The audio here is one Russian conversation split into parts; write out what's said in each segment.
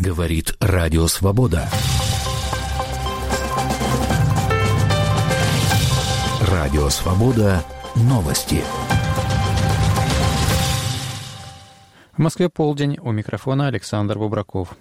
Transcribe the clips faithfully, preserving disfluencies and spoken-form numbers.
Говорит Радио Свобода. Радио Свобода. Новости. В Москве полдень. У микрофона Александр Бубраков.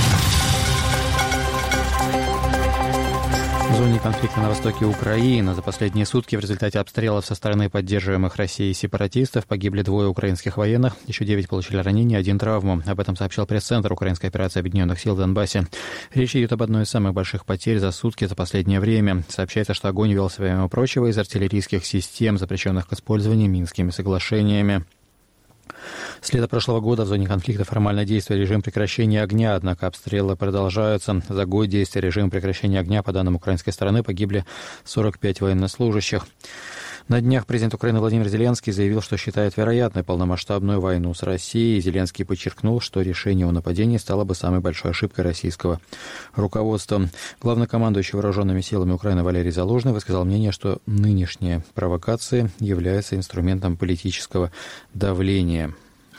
В зоне конфликта на востоке Украины за последние сутки в результате обстрелов со стороны поддерживаемых Россией сепаратистов погибли двое украинских военных, еще девять получили ранения, один травму. Об этом сообщил пресс-центр Украинской операции Объединенных сил в Донбассе. Речь идет об одной из самых больших потерь за сутки за последнее время. Сообщается, что огонь велся, помимо прочего, из артиллерийских систем, запрещенных к использованию Минскими соглашениями. С лета прошлого года в зоне конфликта формально действует режим прекращения огня, однако обстрелы продолжаются. За год действия режима прекращения огня, по данным украинской стороны, погибли сорок пять военнослужащих. На днях президент Украины Владимир Зеленский заявил, что считает вероятной полномасштабную войну с Россией. Зеленский подчеркнул, что решение о нападении стало бы самой большой ошибкой российского руководства. Главнокомандующий вооруженными силами Украины Валерий Залужный высказал мнение, что нынешние провокации являются инструментом политического давления.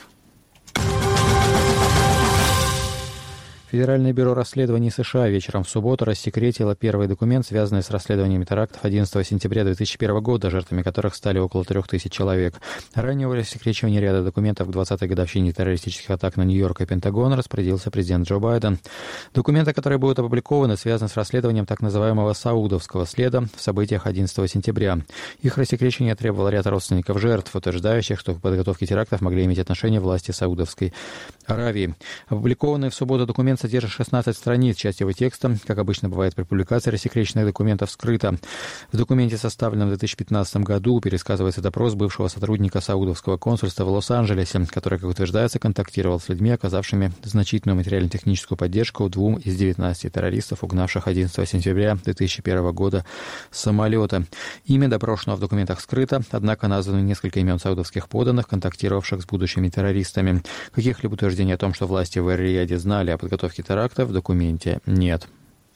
Федеральное бюро расследований США вечером в субботу рассекретило первый документ, связанный с расследованием терактов одиннадцатого сентября две тысячи первого года, жертвами которых стали около трех тысяч человек. Ранее в рассекречивании ряда документов к двадцатой годовщине террористических атак на Нью-Йорк и Пентагон распорядился президент Джо Байден. Документы, которые будут опубликованы, связаны с расследованием так называемого саудовского следа в событиях одиннадцатого сентября. Их рассекречение требовало ряд родственников жертв, утверждающих, что к подготовке терактов могли иметь отношение власти Саудовской Аравии. Опубликованный в субботу документ содержит шестнадцать страниц. Часть его текста, как обычно бывает при публикации рассекреченных документов, скрыта. В документе, составленном в две тысячи пятнадцатом году, пересказывается допрос бывшего сотрудника саудовского консульства в Лос-Анджелесе, который, как утверждается, контактировал с людьми, оказавшими значительную материально-техническую поддержку двум из девятнадцати террористов, угнавших одиннадцатого сентября две тысячи первого года самолета. Имя допрошенного в документах скрыто, однако названы несколько имен саудовских подданных, контактировавших с будущими террористами. Каких-либо утверждений о том, что власти в Эр-Рияде знали о подготовке теракта, в документе нет.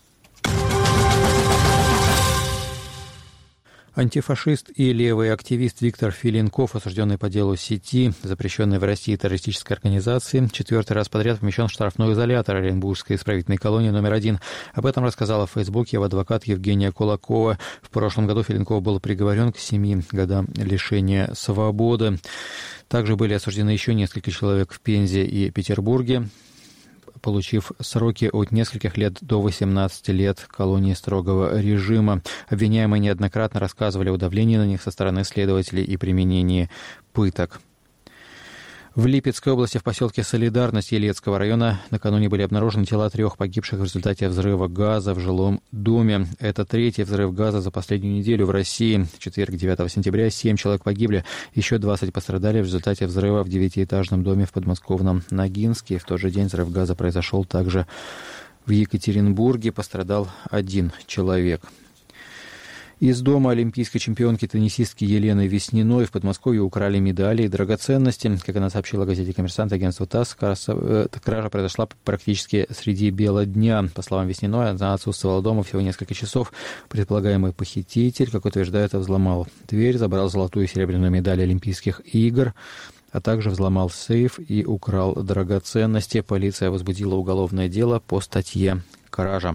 Антифашист и левый активист Виктор Филинков, осужденный по делу сети, запрещенной в России террористической организации, четвертый раз подряд помещен в штрафной изолятор Оренбургской исправительной колонии номер один. Об этом рассказала в Фейсбуке его адвокат Евгения Кулакова. В прошлом году Филинков был приговорен к семи годам лишения свободы. Также были осуждены еще несколько человек в Пензе и Петербурге, получив сроки от нескольких лет до восемнадцати лет колонии строгого режима. Обвиняемые неоднократно рассказывали о давлении на них со стороны следователей и применении пыток. В Липецкой области в поселке Солидарность Елецкого района накануне были обнаружены тела трех погибших в результате взрыва газа в жилом доме. Это третий взрыв газа за последнюю неделю в России. В четверг, девятого сентября, семь человек погибли, еще двадцать пострадали в результате взрыва в девятиэтажном доме в подмосковном Ногинске. В тот же день взрыв газа произошел также в Екатеринбурге. Пострадал один человек. Из дома олимпийской чемпионки теннисистки Елены Весниной в Подмосковье украли медали и драгоценности. Как она сообщила газете «Коммерсант», агентству ТАСС, кража произошла практически среди бела дня. По словам Весниной, она отсутствовала дома всего несколько часов. Предполагаемый похититель, как утверждают, взломал дверь, забрал золотую и серебряную медали Олимпийских игр, а также взломал сейф и украл драгоценности. Полиция возбудила уголовное дело по статье «Кража».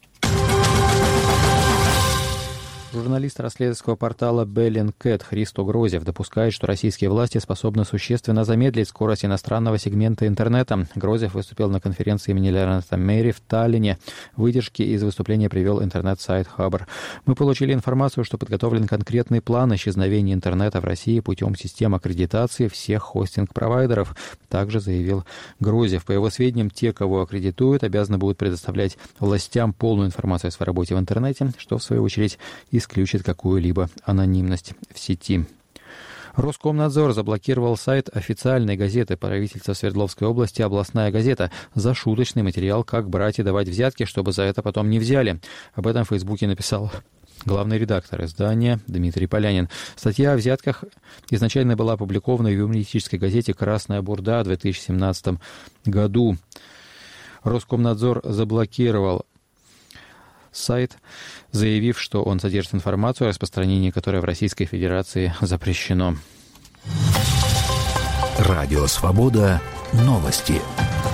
Журналист расследовательского портала Bellingcat Христо Грозев допускает, что российские власти способны существенно замедлить скорость иностранного сегмента интернета. Грозев выступил на конференции имени Лернета Мэри в Таллине. Выдержки из выступления привел интернет-сайт Хабр. Мы получили информацию, что подготовлен конкретный план исчезновения интернета в России путем систем аккредитации всех хостинг-провайдеров, также заявил Грозев. По его сведениям, те, кого аккредитуют, обязаны будут предоставлять властям полную информацию о своей работе в интернете, что, в свою очередь, исключит какую-либо анонимность в сети. Роскомнадзор заблокировал сайт официальной газеты правительства Свердловской области «Областная газета» за шуточный материал «Как брать и давать взятки, чтобы за это потом не взяли». Об этом в Фейсбуке написал главный редактор издания Дмитрий Полянин. Статья о взятках изначально была опубликована в юмористической газете «Красная бурда» в две тысячи семнадцатом году. Роскомнадзор заблокировал сайт, заявив, что он содержит информацию, о распространении которой в Российской Федерации запрещено. Радио «Свобода». Новости.